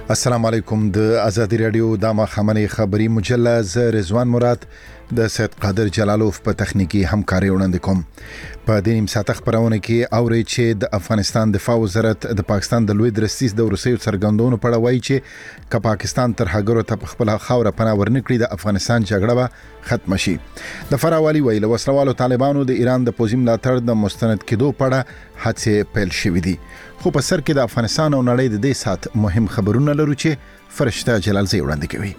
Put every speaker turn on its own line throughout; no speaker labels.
السلام علیکم. د ازادي رادیو د مخامنې خبري مجله ز رضوان مراد د سید قادر جلالوف په تخنیکی همکاري وړاندې کوم. په دې نیم ساعت خبرونه کې اوري چې د افغانستان دفاع وزارت د پاکستان د لوی درستیز د روسیې څرګندونو په اړه وایي چې که پاکستان تر هغه ته خپل خاور پناه ورنکړي د افغانستان جګړه به ختم شي. د فراوالي ویل وسلوالو طالبانو د ایران د پوزیم ملاتړ د مستند کېدو په اړه هڅې پیل شوې دي. خو په سر کې د افغانستان او نړۍ د دې سات مهم خبرونه لرو چې فرشته جلالزی وړاندې کوي.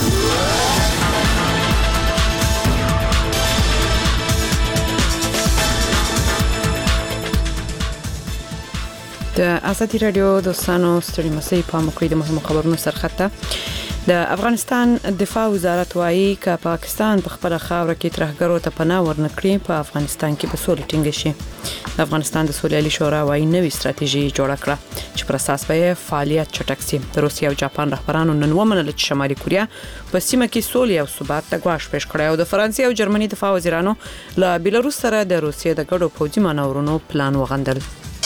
د ازادي رادیو دوستانو ستړي مسئ په مکوې د مهمو خبرونو سرخطه. د افغانستان دفاع وزارت وايي چې پاکستان په خپل خاور کې ترهګرو ته پناه ورنکړي په افغانستان کې به سولې ټینګ شي. د افغانستان د سولې عالی شورا وايي نوې ستراتیژي جوړه کړه چې پر اساس به فعالیت چټک شي. د روسیې او جاپان رهبرانو نن ومنل چې شمالي کوریا په سیمه کې سولې او ثبات ته ګواښ پیښ کړی او د فرانسې او جرمني دفاع وزیرانو له بیلاروس سره د روسیې د ګډو پوځي مانورونو پلان وغندل.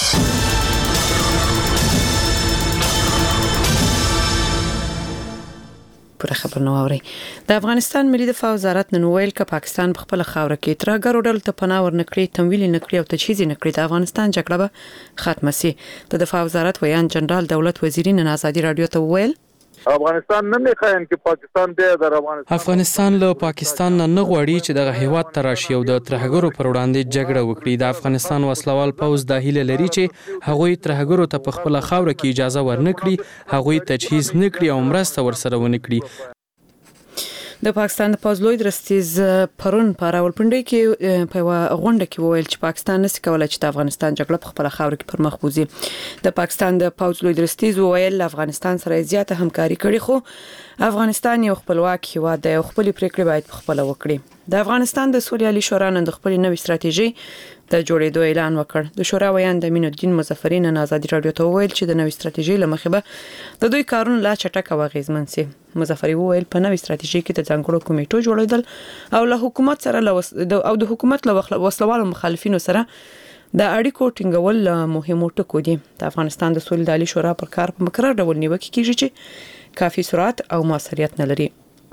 پر خبر نو اوري. د افغانستان ملي دفاع وزارت نن ویل چې پاکستان په خپل خاور کې ترهګرو ډلو ته پناه ورنکړي، تمویل نکړي او تجهیز نکړي د افغانستان جګړه به ختمه شي. د دفاع وزارت ویان جنرال دولت وزیری نن ازادي رادیو ته ویل
افغانستان نه مخاین چې پاکستان د
افغانستان له پاکستان نه غواړي چې دغه هیواد تراشي او د ترهګرو پر وړاندې جګړه وکړي. د افغانستان وسلوال پوځ د هیله لري چې هغوی ترهګرو ته په خپل خاور کې اجازه ورنکړي، هغوی تجهیز نکړي او مرسته ورسره ونکړي.
د پاکستان د پوځ لوی درستیز پرون په راولپنډي کې په غونډه کې وویل چې پاکستان نشي کولای چې د افغانستان جګړه په خپل خاور کې پر مخ بوزي. د پاکستان د پوځ لوی درستیز وویل افغانستان سره زیاته همکاري کړي، خو افغانستان یو خپلواک هیواد دی او خپل پریکړې باید خپل وکړي. د افغانستان د سولې عالی شورا نن د خپل نوې ستراتیژي د جوړېدو اعلان وکړ. د شورا ویان د امین الدین مظفری نن ازادي رادیو ته وویل چې د نوې ستراتیژي لمخې به د دوی کارونه لا چټک او اغیزمن شي. مظفری وویل په نوې ستراتیژي کې د ځانګړو کمیټو جوړېدل او له حکومت سره او د حکومت له وسلوالو مخالفینو سره د اړیکو ټینګول مهمو ټکو دي. د افغانستان د سولې عالی شورا پر کار په مقرر ډول نیوکه کیږي چې کافي سرعت او موثریت نه لري.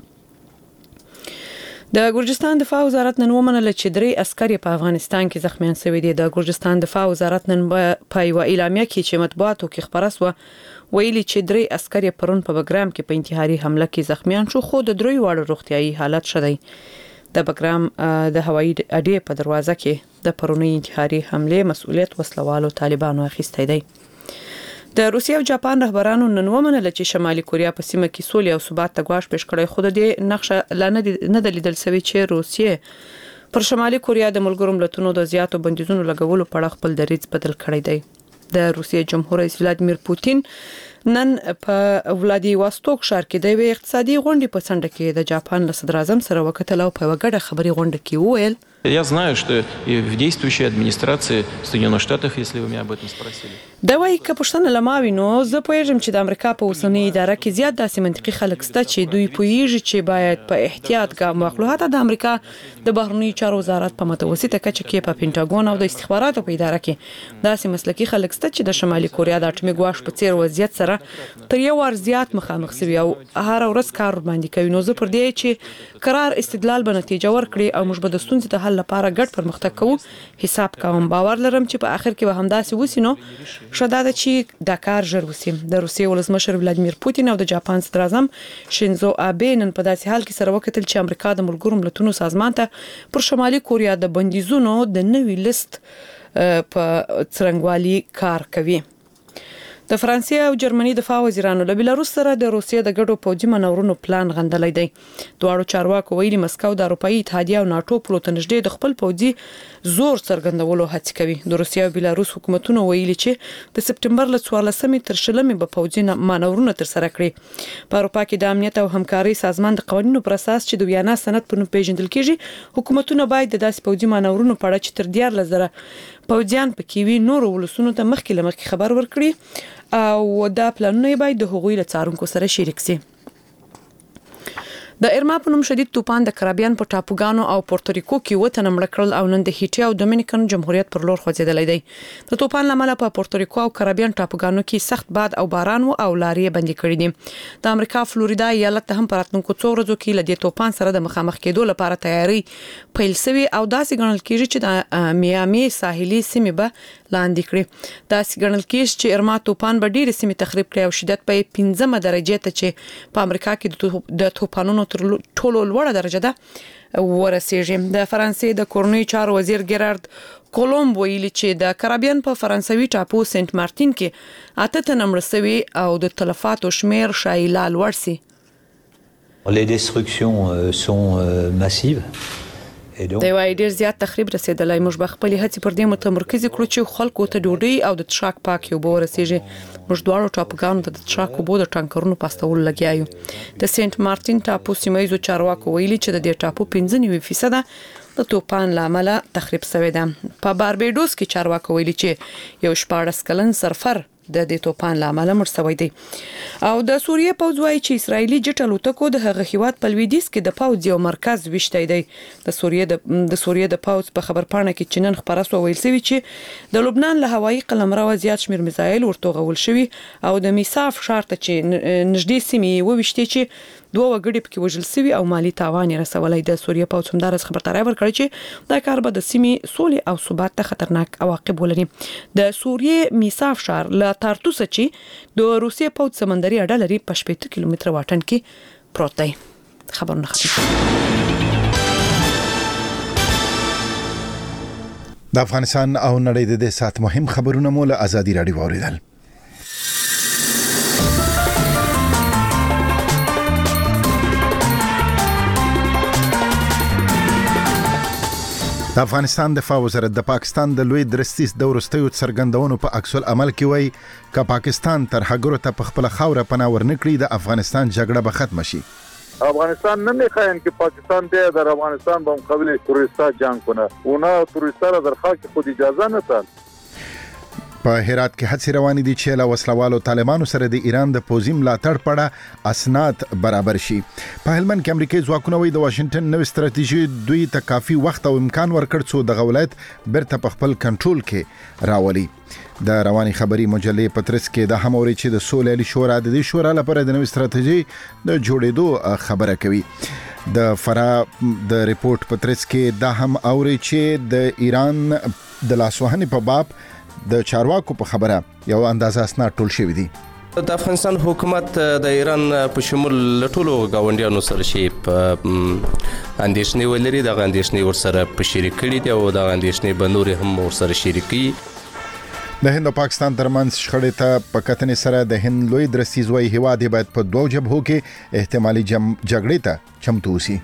د ګورجستان دفاع وزارت نن ومنل چې 3 عسکر په افغانستان کې زخمیان شوي دي. د ګورجستان دفاع وزارت نن په یو اعلامیه کې چې مطبوعاتو کې خبره سو ویلي چې 3 عسکر پرون په بګرام کې په انتحاري حمله کې زخمیان شو، خو د 3 واړو روغتيایي حالت شدی. د بګرام د هوایي اډې په دروازه کې د پرونی انتحاري حمله مسؤلیت وسلوالو طالبانو اخیستی دی. د روسیې او جاپان رهبرانو نن ومنل چې شمالي کوریا په سیمه کې سولې او ثبات ته ګواښ پیښ کړی، خو د دې نقشه لا نه د لیدل شوی چې روسیې پر شمالي کوریا د ملګرو ملتونو د زیاتو بندیزونو لګولو په اړه خپل دریځ بدل کړی دی. د روسیې جمهور رئیس ولادیمیر پوتین نن په ولادیواستوک ښار کې د اقتصادي غونډې په څنډه کې د جاپان له صدر اعظم سره وکتل او په وګړه خبري غونډه کې وویل
Я знаю, что и в действующей администрации Соединенных Штатов, если вы меня об этом спросили.
دا وایي که پښتنه لماوي نو زه پوهیږم چې د امریکا په اوسنۍ اداره کې زیات داسې منطقي خلک شته چې دوی پوهیږي چې باید په احتیاط ګام واخلو. حتی د امریکا د بهرنیو چارو وزارت په متوسطه کچه کې په پینټاګون او د استخباراتو په اداره کې داسې مسلکي خلک شته چې د شمالي کوریا د اټومي ګواښ په څیر وضعیت سره تر یو ور زیات مخامخ شوي او هر ورځ کار باندې کوي. نو زه پر دې چې قرار استدلال به نتیجه ورکړي او موږ به د ستونزې د حل لپاره ګډ پرمختګ کوو حساب کوم. باور لرم چې په اخر کې به همداسې وسی. نو شدا د چې دا کار ژر وسی. د روسیې ولسمشر ولادیمیر پوتین او د جاپان صدر اعظم شینزو آبه نن په داسې حال کې سره وکتل چې امریکا د ملګرو ملتونو سازمان ته پر شمالي کوریا د بندیزونو د نوي لیست په څرنګوالي کار کوي. د فرانسې او جرمني دفاع وزیرانو له بیلاروس سره د روسیې د ګډو پوځي مانورونو پلان غندلای دی. دواړو چارواکو ویلي مسکو د اروپאי اتحادیه او ناتو پلو ته نږدې د خپل پوځي زور څرګندولو هڅه کوي. د روسیې او بیلاروس حکومتونو ویلي چې د سپټمبر له 14 تر 20 به پوځي مانورونه تر سره کړي. په اروپا کې د امنیت او همکاري سازمان د قوانینو پر اساس چې د ویانا سند په نوم پیژندل کیږي، حکومتونه باید د داسې پوځي مانورونو په اړه چې تر 14,000 پوځیان پکې وي نور ولسونو ته مخکې خبر ورکړي او دا پلانونه باید د حقوقي لڅارونکو سره شریک شي. د ارما په نوم شدید طوفان د کریبیان په ټاپوګانو او پورتوریکو کې وته مړ کړل او نن د هیټي او دومینیکن جمهوریت پر لور خوځېدلی دی. د طوفان لامل په پورتوریکو او کریبیان ټاپوګانو کې سخت باد او باران او لارې بندي کړې دي. د امریکا فلوریدا ایالت هم په راتلونکو څو ورځو کې له دې طوفان سره د مخامخ کېدو لپاره تیاری پیل شوی او داسې ګڼل کېږي چې د میامي ساحلي سیمې به لاندې کړي. داسې ګڼل کېږي چې ارما طوفان به ډېرې سیمې تخریب کړي او شدت به 15 درجه ته چې په امریکا کې د طوفانونو تر ټولو لوړه درجه ده ورسیږي. د فرانسې د کورنۍ چارو وزیر ګرارد کولومب ویلي چې د کریبیان په فرانسوي ټاپو سنت مارتین کې 8 تنه مړه شوي او د تلفاتو شمیر شایي لا لوړ سي.
Les destructions sont massives.
د وای ډیر زیات تخریب رسیدلای. موږ به خپل هڅې پر دې متمرکز کړو چې خلکو ته ډوډۍ او د تشاک پاک یو به ورسیږي. موږ دواړو ټاپوګانو ته د تشاک وبو د ټانکرونو پاستول لګیایو. د سنت مارتین ټاپو سیمایي چارواکو ویلي چې د دې ټاپو 95% د طوفان لامل تخریب شوی ده. په باربیډوس کې چارواکو ویلي چې یو 14 کلن سرفر د دې طوفان لامل مړ شوی دی. او د سوریې پوځ وايي چې اسرایلی جټ الوتکو د هغه هیواد په لویدیځ کې د پوځ یو مرکز وشتای دی. د سوریې د پوځ په خبرپاڼه کې چنن خبره سو ویل شوی چې د لبنان له هوایي قلمرو زیات شمیر میزایل ورته غول شوی او د میثاف شارت چې نږدې سیمې وويشتي چې دوه وګړي پکې وژل شوی او مالی تاوان رسولای. د سوریې پوځ همدارس خبرداري ورکړي چې دا کار به د سیمې سولې او ثبات ته خطرناک عواقب ولري. د سوریې میثاف شار له تارتوس چې د روسیې پوځ سمندري اډه لري په 80 کیلومتر واټن کې پروت دی. خبرونه
د افغانستان او نړۍ د دې سات مهم خبرونه مو له ازادي رادیو اوریدل. د افغانستان دفاع وزارت د پاکستان د لوی درستیز د ورستیو څرګندونو په عکس العمل کې وایي چې پاکستان تر هغه ته په خپل خاوره پناه ورنکړي د افغانستان جګړه به ختم شي.
افغانستان نمیخواین که پاکستان بیاد در افغانستان با مقابل تروریستا جنگ کنه. اونا تروریستا را در خاک خود اجازه ندن.
په هرات کې هڅې روانې دي چې له وسلوالو طالبانو سره د ایران د پوځي ملاتړ پړه اسناد برابر شي. په هلمند کې امریکایي ځواکونه وایي د واشنگټن نوې ستراتیژي دوی ته کافي وخت او امکان ورکړ څو د ولایت برته په خپل کنټرول کې راولي. د رواني خبري مجلې پترس کې د هموري چې د سولې شورا د دې شورا لپاره د نوې ستراتیژي د جوړېدو خبره کوي. د فرا د ریپورت پترس کې دا هم اوري چې د ایران د لاسوهنې په باب د چارواکو په خبره یو اندازه اسناد ټول شوی دي.
د افغانستان حکومت د ایران په شمول ټولو گاونډیانو سره شي په اندیشنې ولري. د اندیشنې ورسره په شریک کړي دي او د اندیشنې بنور هم ورسره شریکي.
د هند او پاکستان ترمنځ شخړې ته په کتنې سره د هند لوی درستیز وایي هیواد باید په دوه جبهو کې احتمالي جګړې ته چمتو اوسي.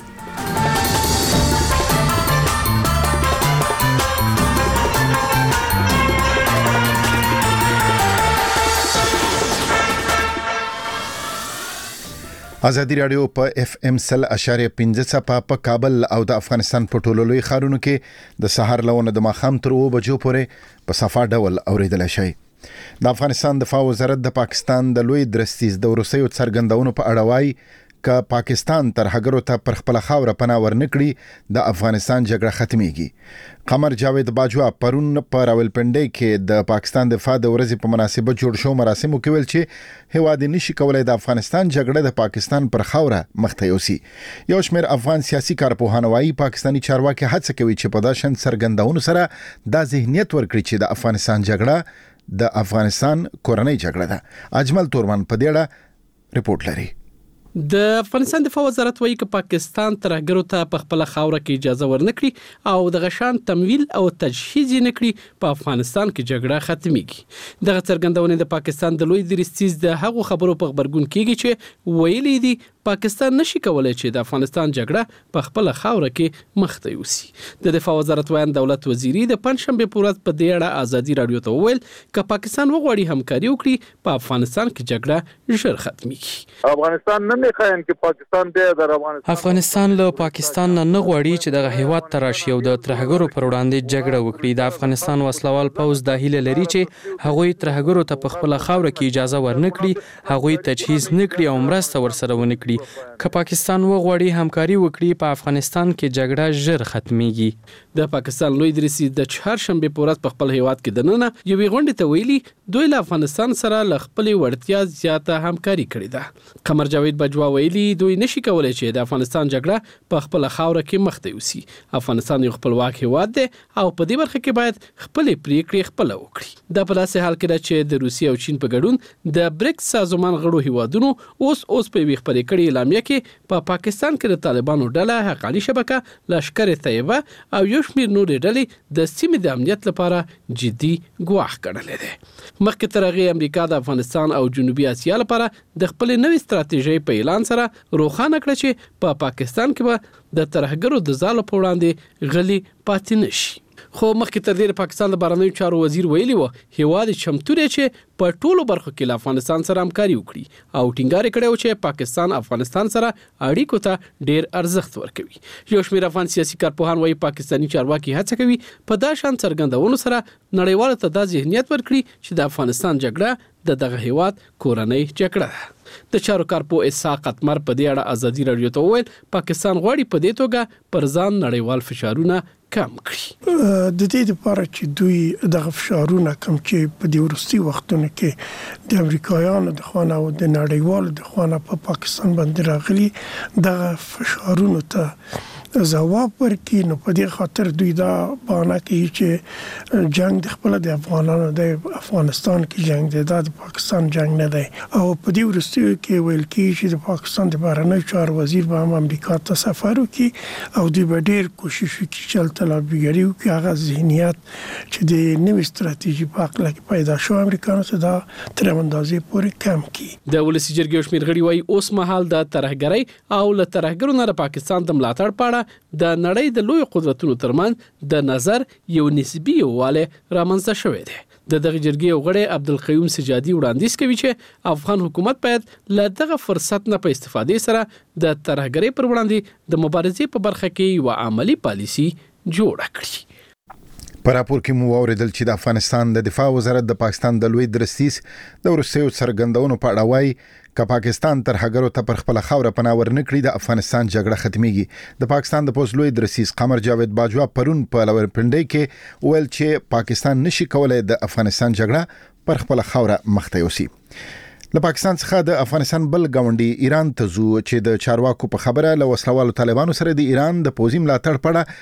ازادي رادیو په اف ام 100.15 په کابل او د افغانستان په ټولو لوی ښارونو کې د سحر لونه د ماخام تر 2 بجو پورې په صفا ډول اوریدل شي. د افغانستان دفاع وزارت د پاکستان د لوی درستیز د روسیو څرګندونو په اړه وایي که پاکستان تر هغه ته پر خپل خاوره پناه ورنکړي د افغانستان جګړه ختميږي. قمر جاوید باجوا پرون په راولپنډي کې د پاکستان دفاع د ورځې په مناسبت جوړ شو مراسمو کې ویل چې هیواد نشي کولای د افغانستان جګړه د پاکستان پر خاوره مخته یوسي. یو شمېر افغان سیاسي کارپوهان وايي پاکستاني چارواکي هڅه کوي چې په داشن څرګندونو سره دا ذهنیت ورکړي چې د افغانستان جګړه د افغانستان کورنۍ جګړه ده. اجمل تورمان په دې اړه ریپورت لري.
د افغانستان دفاع وزارت وایي چې پاکستان ترهګرو ته په خپل خاوره کې اجازه ورنکړي او د غشان تمویل او تجهیز نکړي په افغانستان کې جګړه ختميږي. دغه څرګندونه د پاکستان د لوی درستیز د هغو خبرو په خبرګون کېږي چې ویلي دي پاکستان نشي کولای چې د افغانستان جګړه په خپل خاوره کې مخته یوسي. د دفاع وزارت وایي دولت وزیری د پنځشنبه په ورځ په دې اړه ازادي رادیو ته وویل چې پاکستان وغواړي همکاري وکړي په افغانستان کې جګړه ژر ختميږي.
افغانستان نمیخواین که پاکستان بیاد در
افغانستان له پاکستان نه غواړي چې دغه هیواد ته راشي او د ترهګرو پر وړاندې جګړه وکړي. د افغانستان وسلوال پوځ د هیله لري چې هغوی ترهګرو ته په خپل خاوره کې اجازه ورنکړي، هغوی تجهیز نکړي او مرسته ورسره ونکړي. کړي که پاکستان وغواړي همکاري وکړي په افغانستان کې جګړه ژر ختميږي.
د پاکستان لوی رئیس د چهارشنبه په ورځ په خپل هیواد کې دننه یوې غونډې ته ویلي دوی له افغانستان سره له خپلې وړتیا زیاته همکاري کړې ده. قمر جاوید بجوا ویلي دوی نشي کولای چې د افغانستان جګړه په خپل خاوره کې مخ ته یوسي. افغانستان یو خپلواک هیواد دی او په دې برخه کې باید خپل پریکړې خپل وکړي. دا په داسې حال کې ده چې د روسیې او چین په ګډون د بریکس سازمان غړو هیوادونو اوس په یوې خپرې کړې اعلامیه کې په پاکستان کې د طالبانو ډله حقاني شبکه لشکر طیبه او یو شمېر نورې ډلې د سیمې د امنیت لپاره جدي ګواښ ګڼلې ده. مخکې تر هغې امریکا د افغانستان او جنوبي اسیا لپاره د خپلې نوې ستراتیژۍ په اعلان سره روښانه کړه چې په پاکستان کې به د ترهګرو د ځالو په وړاندې غلي پاتې نشي. خو مخکې تر دې پاکستان د بهرنیو چارو وزیر ویلي و هیواد چمتو دی چې په ټولو برخو کې له افغانستان سره همکاري وکړي او ټینګار کړی و چې پاکستان افغانستان سره اړیکو ته ډیر ارزښت ورکوي. یو شمېر افغان سیاسي کارپوهان وايي پاکستاني چارواکي هڅه کوي په دا شان څرګندونو سره نړیوالو ته دا ذهنیت ورکړي چې د افغانستان جګړه دغه هیواد کورنۍ جګړه ده. د چارو کارپوه اسحاق اتمر په دې اړه ازادي رادیو ته وویل پاکستان غواړي په دې توګه پر ځان نړیوال فشارونه کم کړي.
د دې لپاره چې دوی دغه فشارونه کم چې په دې وروستي وختونو کې د امریکایانو د خوانه او د نړیوالو د خوانه په پاکستان باندې راغلي دغه فشارونو ته ځواب ورکړي. نو په دې خاطر دوی دا بهانه کوي چې جنگ د خپل د افغانانو د افغانستان کې جنگ دی، دا د پاکستان جنگ نه دی. او په دې وروستي کې ویل کېږي چې د پاکستان د بهرنیو چارو وزیر به هم امریکا ته سفر وکړي او دوی به ډېر کوشش وکړي چې هلته لابیګري وکړي. هغه ذهنیت چې د نوې ستراتیژي په هکله کې پیدا شو امریکایانو ته دا تر اندازې پورې کم کړي.
د ولسي جرګې یو شمېر غړي وایي اوس مهال د ترهګرۍ او له ترهګرو نه د پاکستان د ملاتړ په اړه د نړۍ د لوی قدرتونو ترمنځ د نظر یو نسبي یووالی رامنځته شوی دی. د دغه جرګې یو غړی عبدالقیوم سجادي وړاندیز کوي چې افغان حکومت باید له دغه فرصت نه په استفادې سره د ترهګرۍ پر وړاندې د مبارزې په برخه کې یو عملی پالیسي جوړه کړي.
په راپور کې مو اوریدل چې د افغانستان د دفاع وزارت د پاکستان د لوی درستیز د وروستیو څرګندونو په اړه وایي که پاکستان ترهګرو ته پر خپل خاوره پناه ورنکړي د افغانستان جګړه ختميږي. د پاکستان د پوز لوی درستیز قمر جاوید باجوا پرون په راولپنډي کې ویل چې پاکستان نشي کولای د افغانستان جګړه پر خپل خاوره مخ ته یوسي. له پاکستان څخه د افغانستان بل گاونډي ایران ته ځو چې د چارواکو په خبره له وسلوالو طالبانو سره د ایران د پوزي ملاتړ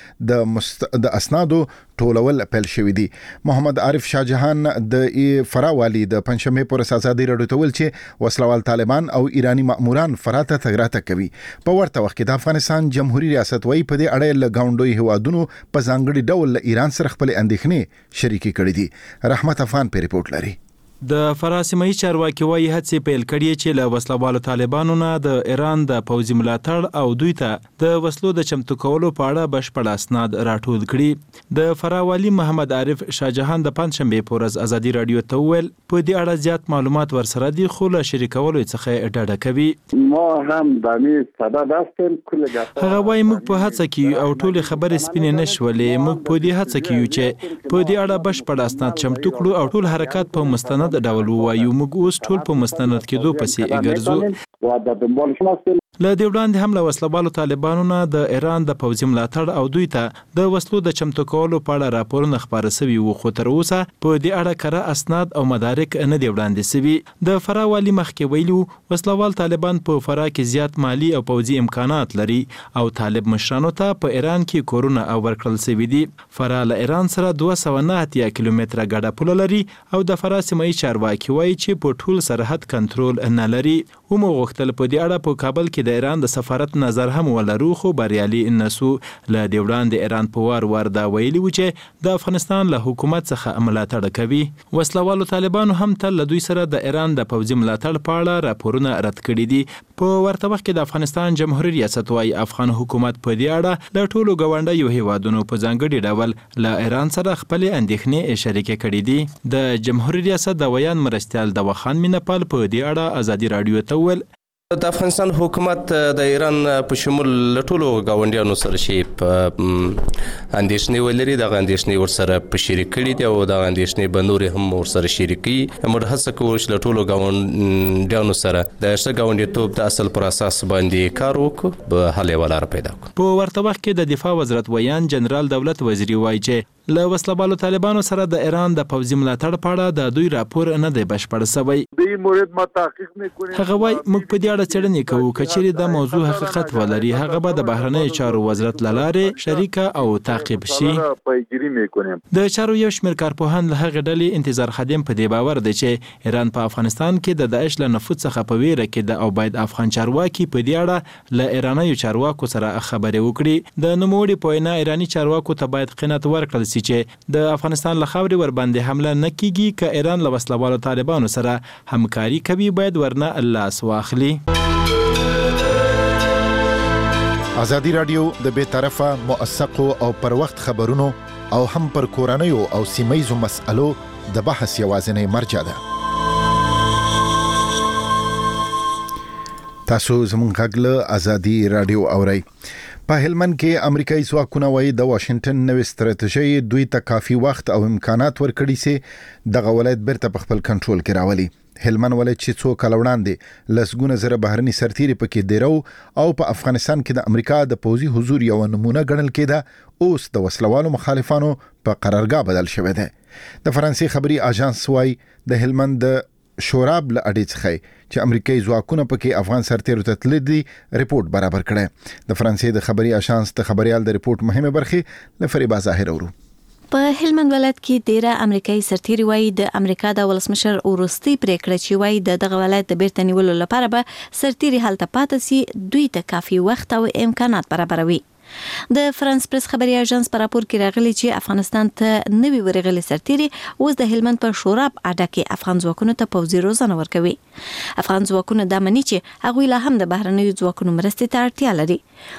پړه د اسنادو ټولول پیل شوې دي. محمد عارف شاهجهان د فراه والی د پنځمې پورې ازادي رادیو ته ویل چې وسلوال طالبان او ایرانی مأموران فراه ته تګراته کوي. په ورته وخت کې د افغانستان جمهوریت ریاست وايي په دې اړه له گاونډي هوادونو په ځانګړي ډول له ایران سره خپل اندېښنې شریکي کړې دي. رحمت افغان په ریپورت لري.
د فراه سیمه‌یي چارواکي وايي هڅې پیل کړي چې له وسلوالو طالبانو نه د ایران د پوځي ملاتړ او دوی ته د وسلو د چمتو کولو په اړه بشپړ اسناد راټول کړي. د فراه والی محمد عارف شاهجهان د پنځشنبه په ورځ ازادي رادیو ته ویل په دې اړه زیات معلومات ورسره دي خو له شریکولو څخه ډډه کوي.
ما هم د دې سبب هستم کله
هغه وايي موږ په هڅه کې او ټول خبرې سپینې نشولې. موږ په دې هڅه کې چې په دې اړه بشپړ اسناد چمتو کړو او ټول حرکات په مستند ډول وایو. موږ اوس ټول په مستند کېدو پسې ګرځو. له دې وړاندې هم له وسلوالو طالبانو نه د ایران د پوځي ملاتړ او دوی ته د وسلو د چمتو کولو په اړه راپورونه خپاره شوي وو خو تر اوسه په دې اړه کره اسناد او مدارک نه دی وړاندې شوي. د فراه والي مخکې ویلو وسلوال طالبان په فراه کې زیات مالی او پوځي امکانات لري او طالب مشرانو ته په ایران کې کورونه او ورکړل شوي دي. فراه له ایران سره 290 کیلومتره ګډه پوله لري او د فراه سیمه‌یي چارواکي وایي چې په ټول سرحد کنټرول نه لري. هم غوښتل په دې اړه په کابل کې د ایران د سفارت نظر هم ولرو خو بریالي نسو. له دې وړاندې ایران په وار دا ویلي و چې د افغانستان له حکومت څخه ملاتړ کوي. وسلوالو طالبانو هم تل له دوی سره د ایران د پوځي ملاتړ په اړه راپورونه رد کړي دي. په ورته وخت کې د افغانستان جمهوریت ریاست وايي افغان حکومت په دې اړه له ټولو ګاونډیو هیوادونو په ځانګړي ډول له ایران سره خپل اندېښنې شریکې کړې دي. د جمهوریت ریاست د ویان مرستیال د وخان مینپال په دې اړه ازادي رادیو ته ویل
د افغانستان حکومت د ایران په شمول ټولو گاونډیانو سره چې په اندېښنې ولري د اندېښنې ورسره په شریک کړي دي او د اندېښنې بنوري هم ورسره شریکي موږ هڅه کوو چې ټولو گاونډیانو سره د ښه گاونډیتوب د اصل پر اساس باندې کار وکړو به حل لار پیدا کړو.
په ورته وخت کې د دفاع وزارت ویان جنرال دولت وزیری وایي چې له وسلهبالو طالبانو سره د ایران د پوځي ملاتړ په اړه د دوی راپور نه دی بشپړ شوی. هغه وایي موږ په دې اړه څېړنې کوو که چیرې د موضوع حقیقت ولري هغه به د بهرنیو چارو وزارت له لارې شریکه او تعقیب شي. د چارو یو شمېر کارپوهان له هغې ډلې انتظار خادم په دې باور دی چې ایران په افغانستان کې د داعش له نفوذ څخه په ویره کې ده او باید افغان چارواکي په دې اړه له ایرانیو چارواکو سره خبرې وکړي. د نوموړي په وینا ایراني چارواکو ته باید قناعت ورکړل شي چې د افغانستان له خاورې ورباندې حمله نه کیږي که ایران له وسلهوالو طالبانو سره همکاري کوي باید ورنه لاس واخلي.
ازادي رادیو د بې طرفه موثقو او پر وخت خبرونو او هم پر کورنیو او سیمه‌یزو مسألو د بحث یوازینی مرجع ده. تاسو زموږ غږ له ازادي رادیو اورئ. په هلمند کې امریکایي ځواکونه وایي د واشنگټن نوې ستراتیژي دوی ته کافي وخت او امکانات ورکړي چې دغه ولایت بیرته په خپل کنټرول کې راولي. هلمند ولایت چې څو کال وړاندې لسګونه زره بهرني سرتیري پکې دیرو او په افغانستان کې د امریکا د پوځي حضور یو نمونه ګڼل کېده اوس د وسلوالو مخالفانو په قرارګاه بدل شوی دی. د فرانسې خبري اژانس وايي د هلمند د شوراب له اډې څخه چې امریکایي ځواکونه پکې افغان سرتیرو ته تللي دي ریپورت برابر کړی. د فرانسې د خبري اژانس د خبريال د ریپورت مهمه برخه له فریبا ظاهر اورو.
په هلمند ولایت کې ډیره امریکایي سرتیري وایي د امریکا د ولسمشر وروستي پریکړه چې وایي دغه ولایت د بیرته نیولو لپاره به سرتیري هلته پاتې سي دوی ته کافي وخت او امکانات برابروي. د فرانس پریس خبري اژانس په راپور کې راغلي چې افغانستان ته نوي ورغلي سرتیري اوس د هلمند په شوراب اډه کې افغان ځواکونو ته پوځي روزنه ورکوي. افغان ځواکونه دا مني چې هغوی لا هم د بهرنیو ځواکونو مرستې ته اړتیا لري.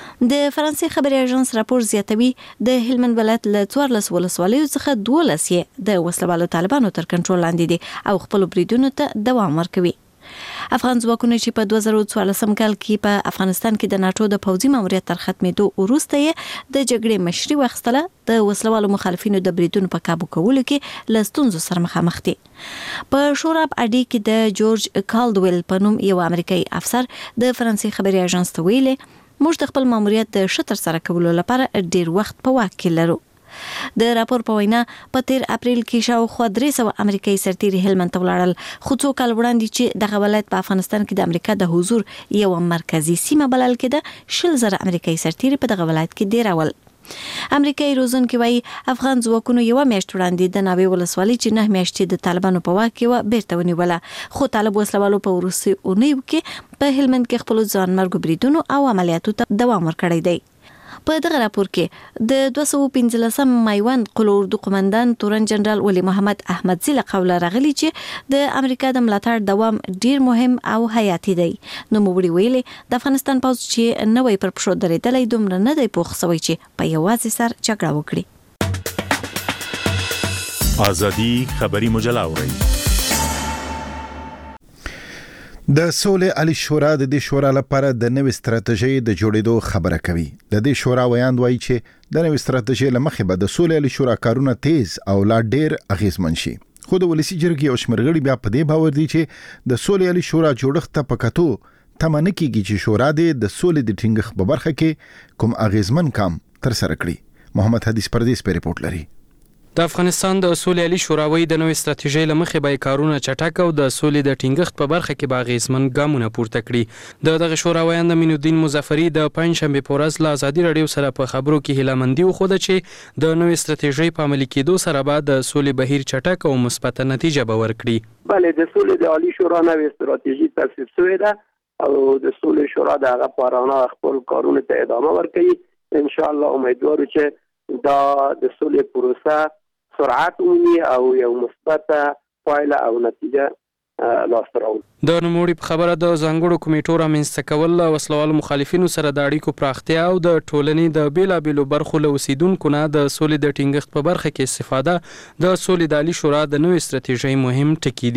د فرانسې خبري اژانس راپور زیاتوي د هلمند ولایت له 14 ولسوالیو څخه 12 د وسلوالو طالبانو تر کنټرول لاندې دي او خپل بریدونو ته دوام ورکوي. افغان ځواکونه چې په 2014 کال کې په افغانستان کې د ناتو د پوځي ماموریت تر ختمېدو وروسته د جګړې مشري واخیستله د وسلوالو مخالفینو د بریدونو په کابو کولو کې له ستونزو سره مخامخ دي. په شوراب اډې کې د جورج کالدویل په نوم یو امریکایي افسر د فرانسې خبري اژانس ته ویلي موږ د خپل ماموریت د شتر سره کولو لپاره ډیر وخت په واک کې لرو. د راپور په وینا په 13 اپریل کې شاوخوا 300 امریکایي سرتیري هلمند ته ولاړل خو څو کال وړاندې چې دغه ولایت په افغانستان کې د امریکا د حضور یو مرکزی سیمه بلل کېده 100 امریکایي سرتیري په دغه ولایت کې دیرول. امریکایي روزونکي وایي افغان ځواکونو یو میاشت وړاندې د ناوې ولسوالۍ چې 9 میاشتې د طالبانو په واک کې و بیرته ونیوله خو طالب وسلوالو په وروستي اونیو کې په هلمند کې خپل ځانمرګ بریدونو او عملیاتو ته دوام ورکړی دی. په دغه راپور کې د 215 مایوند قلوردو قومندان تورن جنرال ولی محمد احمدزی له قوله راغلی چې د امریکا د ملاتړ دوام ډیر مهم او حیاتي دی. نو موږ ویلي د افغانستان پوځ چې نوې پر پښو درېدلې دومره نه دی پوښ سوی چې په یوازې سر جګړه وکړي.
ازادي خبري مجله اورئ.
د سولې علي شورا د دې شورا لپاره د نوې ستراتیژي د جوړېدو خبره کوي. د دې شورا ویاند وایي چې د نوې ستراتیژي لمخې به د سولې علي شورا کارونه تیز او لا ډیر اغیزمن شي. خو د ولسی جرګې او شمرغړي بیا په دې باور دي چې د سولې علي شورا جوړښت ته پکاتو تمنه کیږي چې شورا د سولې د ټینګښت په برخه کې کوم اغیزمن کام تر سره کړي. محمد حدیث پردیس په ریپورت لري.
د افغانستان د سولې علي شوراوي د نوې ستراتیژۍ لمخې به کارونه چټک او د سولې د ټینګښت په برخه کې به اغیزمن ګامونه پورته کړي. دغه شوراویان امین الدین مظفری د پنځشنبه په ورځ له ازادي رادیو سره په خبرو کې هیلهمندي وښوده چې د نوې ستراتیژۍ په عملي کېدو سره به د سولې بهیر چټک او مثبت نتیجه به ورکړي.
بله د سولې د علي شورا نوې ستراتیژي تصویب شوې ده او د سولې شورا د هغه پارانه خپل کارونه ته ادامه ورکوي. ان شاء الله امیدوارو چې دا د سولې پروسه سرعت ونی او یو مثبت پایله او نتیجه لاسته راوړي.
د نوموړي په خبره د ځانګړو کمیټو رامنځته کول وسلوالو مخالفینو سره د اړیکو پراختیا او د ټولنې د بیلابیلو برخو له اوسیدونکو نه د سولې د ټینګښت په برخه کې استفاده د سولې د علي شورا د نوې ستراتیژۍ مهم ټکي دي.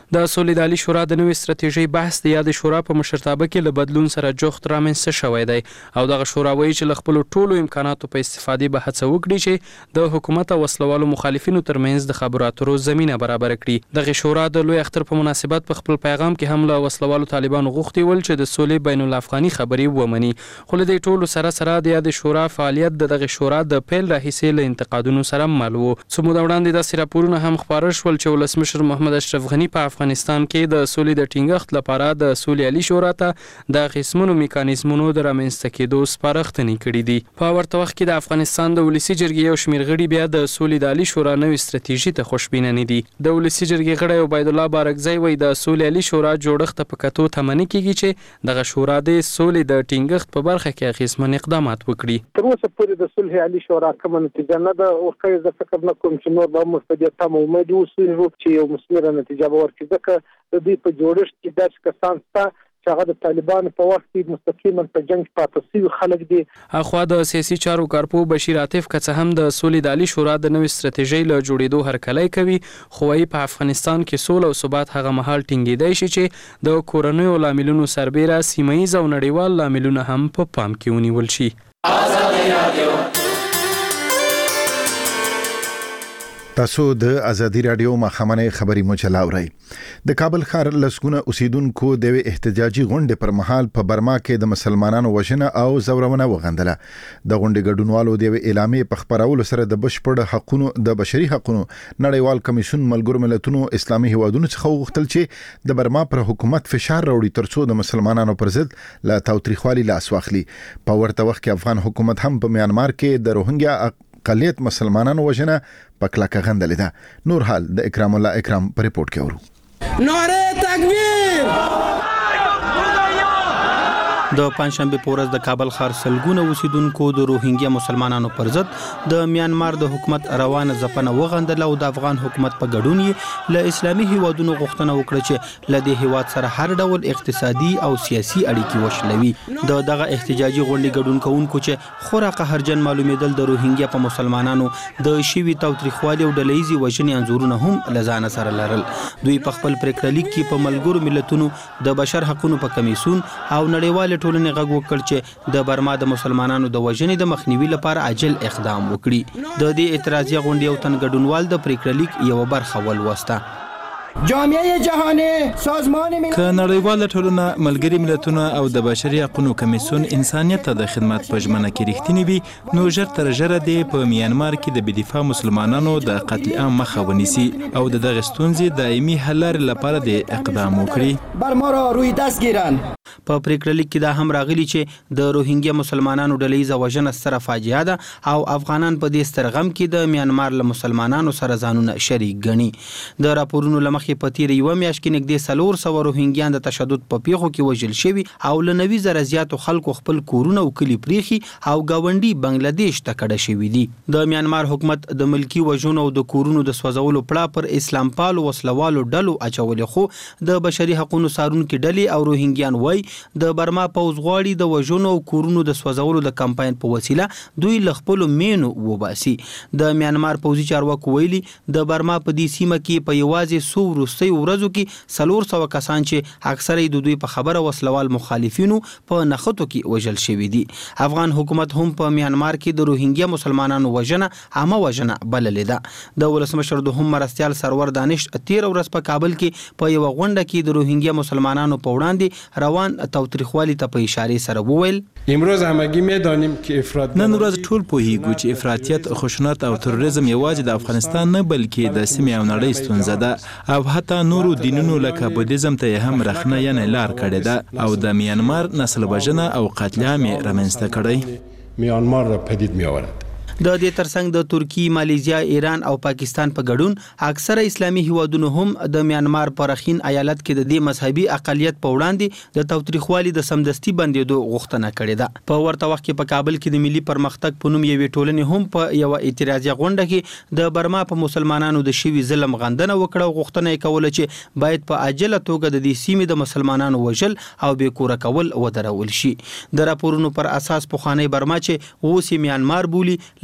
د سولې د عالی شورا د نوې ستراتیژۍ بحث د یاد شورا په مشرتابه کې له بدلون سره جوخت رامنځته شوی دی او دغه شورا وایي چې له خپلو ټولو امکاناتو په استفادې به هڅه وکړي چې د حکومت او وسلوالو مخالفینو ترمنځ د خبرو اترو زمینه برابر کړي. دغه شورا د لوی اختر په مناسبت په خپل پیغام کې هم له وسلوالو طالبانو غوښتي ول چې د سولې بین الافغاني خبرې ومني، خو له دې ټولو سره د یاد شورا فعالیت دغه شورا د پیل راهیسې له انتقادونو سره مل و. څو موده وړاندې داسې راپورونه هم خپاره شول چې ولسمشر محمد اشرف غني په افغانستان کې د سولې د ټینګښت لپاره د سولې عالی شورا ته د قسمونو میکانیزمونو د رامنځته کېدو سپارښتنې کړې دي. په ورته وخت کې د افغانستان د ولسی جرګې یو شمېر غړي بیا د سولې د عالی شورا نوې ستراتیژي ته خوشبینه نه دي. د ولسی جرګې غړی عبید الله بارکزی وایي د سولې عالی شورا جوړښت په کتو تمنې کیږي چې دغه شورا د سولې د ټینګښت په برخه کې اغیزمن اقدامات وکړي.
تر اوسه پورې د صلح عالی شورا کومه نتیجه نه ده ورکړې. زه فکر نه کوم چې نور به موږ په دې تمه امید اوسو چې یو مثمره نتیجه به ورکړي، ځکه د دوی په جوړښت کې داسې کسان شته چې هغه د طالبانو په وخت کې مستقیما په جنگ پاتې شوي خلک دي.
اخوا د سیاسي چارو کارپو بشیر عاطف که څه هم د سولې د عالی شورا د نوې ستراتیژۍ له جوړېدو هرکلی کوي، خو وايي په افغانستان کې سوله او ثبات هغه مهال ټینګېدی شي چې د کورنیو لاملونو سربیره سیمه ییز او نړیوال لاملونه هم په پام کې ونیول شي.
تاسو د ازادي رادیو مخامنه خبري مجله اورئ. د کابل ښار لسګونه اوسیدونکو د احتجاجي غونډې پر مهال په برما کې د مسلمانانو وژنه او زورونه وغندله. د غونډې ګډونوالو د اعلامیې په خبرولو سره د بشپړ حقوقو د بشري حقوقو نړیوال کمیسیون ملګرو ملتونو اسلامي هیوادونو څخه وغوښتل چې د برما پر حکومت فشار راوړي ترڅو د مسلمانانو پر ضد لا تاوتریخوالي لاس واخلي. په ورته وخت کې افغان حکومت هم په میانمار کې د روهینګیا اقلیت مسلمانانو وژنه په کلکه غندلې ده. نور حال د اکرام الله اکرام په ریپورت کې اورو.
نعره تکبیر.
د پنځشنبه په ورځ د کابل ښار سلګونه اوسیدونکو د روهینګیا مسلمانانو پر ضد د میانمار د حکومت روانه ځپنه وغندله او د افغان حکومت په ګډون یې له اسلامي هیوادونو غوښتنه وکړه چې له دې هیواد سره هر ډول اقتصادي او سیاسي اړیکې وشلوي. دغه احتجاجي غونډې ګډون کوونکو چې خورا قهرجن معلومېدل د روهینګیا په مسلمانانو د شوي تاوتریخوالي او ډلهییزې وژنې انځورونه هم له ځانه سره لرل. دوی په خپل پریکړه لیک کې په ملګرو ملتونو د بشر حقوقو په کمیسیون او نړیوال ټولنې غږ وکړ چې د برما د مسلمانانو د وژنې د مخنیوي لپاره عاجل اقدام وکړي. د دې اعتراضي غونډې یو تن ګډونوال د پریکړه لیک یو برخه ولوسته.
جامعه جهانی سازمان ملل
که نړیواله ټولنه ملګري ملتونه او د بشري حقوقو کمیسیون انسانیت ته د خدمت په ژمنه کې رښتینی وي نو ژر تر ژره دی په میانمار کې د بدفاع مسلمانانو د قتل عام مخه ونیسي او دغه ستونزې دایمي حل لپاره د اقدام وکړي.
بر ما را روی دست گیرن.
په پریکړه لیک کې دا هم راغلی چې د روهینګیا مسلمانانو ډلهییزه وژنه ستره فاجعه ده او افغانان په دې ستر غم کې د میانمار له مسلمانانو سره ځانونه شریک ګڼي. د راپورونو له مخې په تیر یو میاشت کې نږدې 400 روهینګیان د تشدد په پیښو کې وژل شوي او له 90,000 زیاتو خلکو خپل کورونه او کلي پریخي او گاونډي بنگلاديش ته کډه شوي دي. د میانمار حکومت د ملکی وژنو او د کورونو د سوځولو پړه پر اسلام پالو وسلوالو ډلو اچولې، خو د بشري حقوقو سارونکو ډلې او روهینګیان وای د برما پوځ غواړي د وژنو او کورونو د سوځولو د کمپاین په وسیله دوی له خپل مینو وباسي. د میانمار پوځي چارواکو ویلي د برما په دې سیمه کې په یوازې وروستۍ ورځو کې 400 کسان چې اکثره د دوی په خبره وسلوال مخالفینو په نخښتو کې وژل شوي دي. افغان حکومت هم په میانمار کې د روهینګیا مسلمانانو وژنه عامه وژنه بللې ده. د ولسمشر دوهم مرستیال سرور دانش 13 ورځ په کابل کې په یو غونډه کې د روهینګیا مسلمانانو په وړاندې روان تاوتریخوالي ته په اشاره سره وویل
امروز همگی میدانیم که افراط
نن ورځ ټول پوهیږو چې افراطیت، خشونت او تروریزم یوازې د افغانستان نه بلکې د سیمې او نړۍ ستونزه ده او حتی نورو دینونو لکه بودیزم ته هم رخنه یعنی لار کړې ده او د میانمار نسل وژنه او قتل عام رامنځته کړی.
میانمار را پدید می آورد.
د دې ترڅنګ د ترکی، مالیزیا، ایران او پاکستان په ګډون اکثره اسلامي هیوادونو هم د میانمار په رخین ایالت کې د دې مذهبي اقلیت په وړاندې د تاوتریخوالي د سمدستي بندېدو غوښتنه کړې ده. په ورته وخت کې په کابل کې د ملي پرمختګ په نوم یوې ټولنې هم په یو اعتراضي غونډه کې د برما په مسلمانانو د شوي ظلم غندنه وکړه او غوښتنه یې کوله چې باید په عاجله توګه د دې سیمې د مسلمانانو وژل او بې کوره کول ودرول شي. د راپورونو پر اساس پخوانی برما چې اوس یې میانمار بولي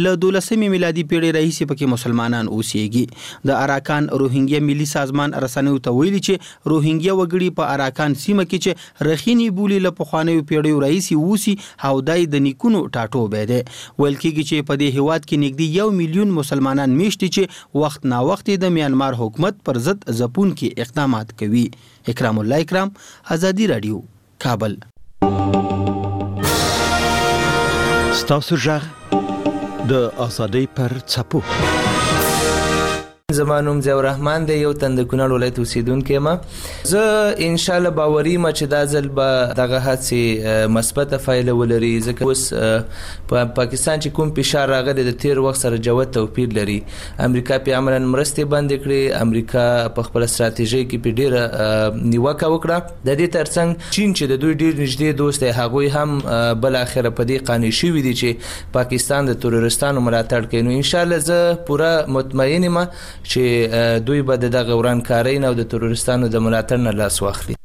له 12 میلادي پیړۍ راهیسې پکې مسلمانان اوسېږي. د اراکان روهینګیا ملي سازمان رسنیو ته ویلي چې روهینګیا وګړي په اراکان سیمه کې چې رخینی بولی له پخوانیو پیړیو راهیسې اوسي او دای د نیکونو ټاټوبی دی. ویل کېږي چې په دې هیواد کې نږدې 1 میلیون مسلمانان میشتي چې وخت نا وخت د میانمار حکومت پر ضد ځپونکي اقدامات کوي. اکرام الله اکرام، آزادی رادیو، کابل.
ستاسو غږ د آزادۍ پر څپو.
زما نوم ضیاء الرحمن دی، یو تن د کونړ ولایت اوسیدونکی یم. زه ان شاء الله باوري یم چې دا ځل به دغه هڅې مثبته پایله ولري، ځکه اوس په پاکستان چې کوم فشار راغلی د تیر وخت سره جوت توپیر لري. امریکا په عملاً مرستې بندې کړې، امریکا په خپل ستراتیژي کې په ډیره نیوکه وکړه. د دې ترڅنګ چین چې د دوی ډیر نږدې دوست دی، هغوی هم بل اخره په دې قانع شوي دي چې پاکستان د تروریستانو ملاتړ کوي. نو ان شاء الله زه پوره مطمئن یم چې دوی به دغه ورانکارۍ نه او د تروریستانو د ملاتړ نه لاس واخلي.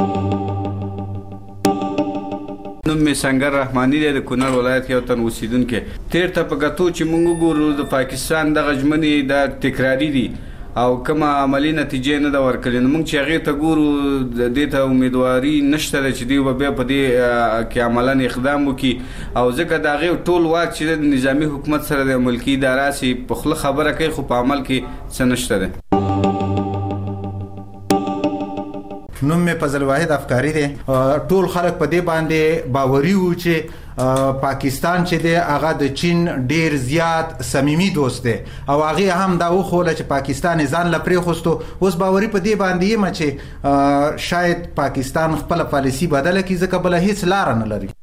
نوم می سنگر رحمانی دی، د کونړ ولایت یو تن اوسیدونکی. تیر ته په کتو چې موږ ګورو د پاکستان دغه ژمنې د تکراری دي او کومه عملی نتیجه نه دا ورکړي. نو موږ چې هغې ته ګورو د دې ته امیدواري نشته ده چې دوی به بیا په دې کې عملاً اقدام وکړي، او ځکه د هغې ټول واک چې د نظامي حکومت سره د ملکي اداره سي په خوله خبره کوي خو په عمل کې څه نشته ده.
نوم می فضل واحد افکاری دی. ټول خلک په دې باندې باوري وو چې پاکستان چې دی هغه د چین ډیر زیات صمیمي دوست دی او هغه هم دا وخوله چې پاکستان ځان لپاره خوستو. اوس باوري په دې باندې یم چې شاید پاکستان خپل پالیسی بدله کړي، ځکه بل هیڅ لار نه لري.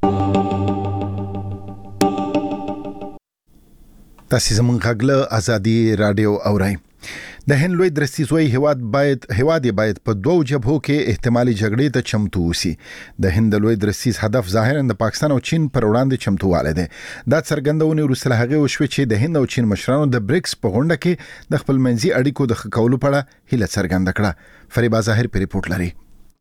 تاسو زموږ غږ له آزادي رادیو اورئ. د هند لوی درستیزوي هیواد باید په دوو جبهو کې احتمالي جګړې ته چمتو وسی. د هند لوی درستیز هدف ظاهرا د پاکستان او چین پر وړاندې چمتووالی دی. دا څرګندونه وروسته هغه وشوه چې د هند او چین مشرانو د بریکس په غونډه کې د خپل منځي اړیکو د ښه کولو په اړه هیله څرګنده کړه. فریبا ظاهر په ریپورت لري.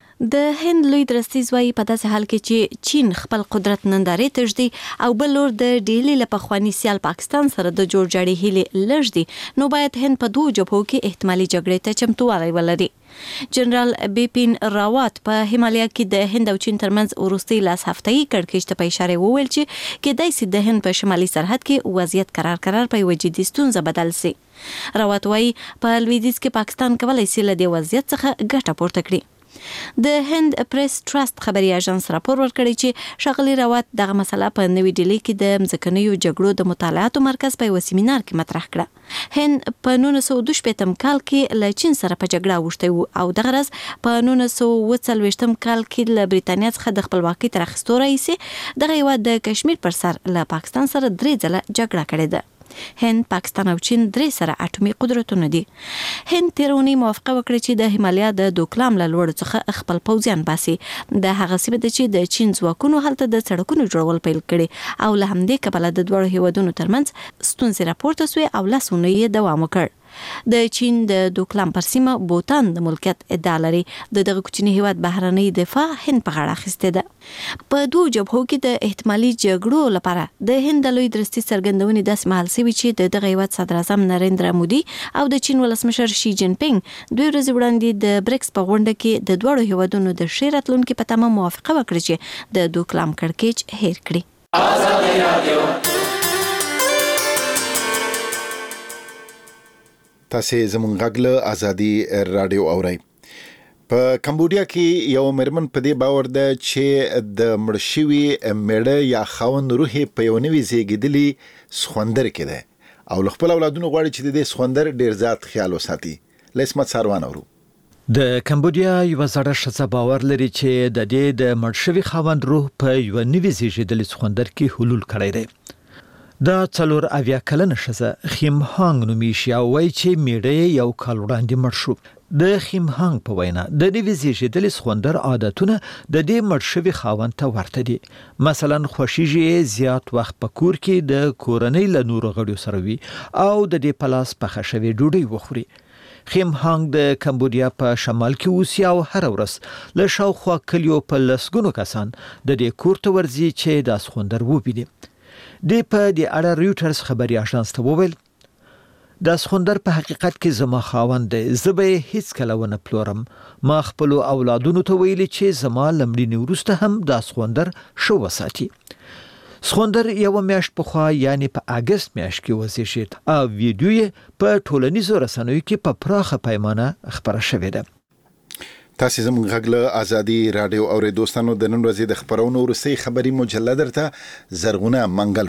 د هند لوی درستیز وايي په داسې حال کې چې چین خپل قدرت نندارې تجدي او بل لور د ډیلی له پخوانی سیال پاکستان سره د جوړ جاړي هیله لږ دي، نو باید هند په دوه جبهو کې احتمالي جګړې ته چمتووالی ولري. جنرال بیپین راوات په هیمالیا کې د هند او چین ترمنځ وروستي لاس هفته‌ای کړکېچ ته په اشاره وویل چې کېدای شي د هند په شمالي سرحد کې وضعیت قرار په یوه جدي ستونزه بدل شي. راوات وايي په لویدیځ کې پاکستان کولی شي له دې وضعیت څخه ګټه پورته کړي. د هند پریس ټرست خبري اژانس راپور ورکړی چې شغلي راوات دغه مسله په نوې ډیلی کې د مځکنیو جګړو د مطالعاتو مرکز په یو سیمینار کې مطرح کړه. هند په 1922 کال کې له چین سره په جګړه اوښتی و او دغه ورځ په 1940 کال کې له بریتانیا څخه د خپلواکۍ تر اخیستو راهیسې دغه هیواد د کشمیر پر سر له پاکستان سره 3 ځله جګړه کړې ده. هند، پاکستان او چین 3 سره اټومي قدرتونه دي. هند تیرونی موافقه وکړه چې د هیمالیا د دوکلام له لوړ څخه خپل پوځیان باسي. د هغه سیمه د چې د چین ځواکونو هلته د سړکونو جوړول پیل کړي او له همدې کبله د دوه هیوادونو ترمنځ ستونزې راپورته شوې او لاسونه یې دوام وکړ. د چین د دوکلام پر سیمه بوتان د ملکیت ادعا لري. دغه کوچنی هیواد بهرنۍ دفاع هند په غاړه اخیسته ده. په دوه جبهو کې د احتمالي جګړو لپاره د هند لوی درستي څرګندونې داسې مهال شوي چې دغه هیواد صدر اعظم نریندرا مودي او د چین ولسمشر شي جین پینګ 2 ورځې وړاندې د بریکس په غونډه کې د دوه هیوادونو د ښې راتلونکي په تمه موافقه وکړه چې د دوکلام کړکېچ هیر کړي. آزادي رادیو.
تاسو زموږ غږ له آزادي رادیو اورئ. په کمبودیا کې یو مرمن په دې باور ده چې د مړشوي میړه یا خاوند روح په یو نوي زیږیدلي سخوندر کې ده او خپل اولادونو غواړي چې د دې سخوندر ډیر ذات خیال وساتي. لسمت ساروان اورو.
د کمبودیا یو زړه ښځه باور لري چې د دې د مړشوي خاوند روح په یو نوي زیږیدلي سخوندر کې حلول کړی دی. دا 4 کلنه ښځه خیم هانګ نومیږي او وایي چې میړه یو کال وړاندې مړ شو. د خیم هانګ په وینا د نوي زیږیدلي سخوندر عادتونه د دې مړ شوي خاوند ته ورته دي. مثلا خوښیږي زیات وخت په کور کې د کورنۍ له نورو غړو سره وي او د دې په لاس پخه شوې ډوډۍ وخوري. خیم هانګ د کمبودیا په شمال کې اوسي او هر ورځ له شاوخوا کلیو په لسګونو کسان د دې کور ته ورځي چې د سخوندر وبیني. د په د اړه ریوټرز خبري اژانس ته وویل د سخوندر په حقیقت کې زما خاوند دی، زه به هیڅ کله ونه پلورم. ما خپل اولادونو ته ویلي چې زما لمړینې وروسته هم د سخوندر شو وساتي. سخوندر یو میاشت پخوا یعنی په اگست میاشت کې وزیږید او ویډیو یې په ټولنیزو رسنیو کې په پراخه پیمانه خپره شوې ده.
تاسو زموږ غږ له ازادي رادیو او دوستانو د نن ورځې د خبرونو وروستۍ خبري مجله درته زرغونه منګل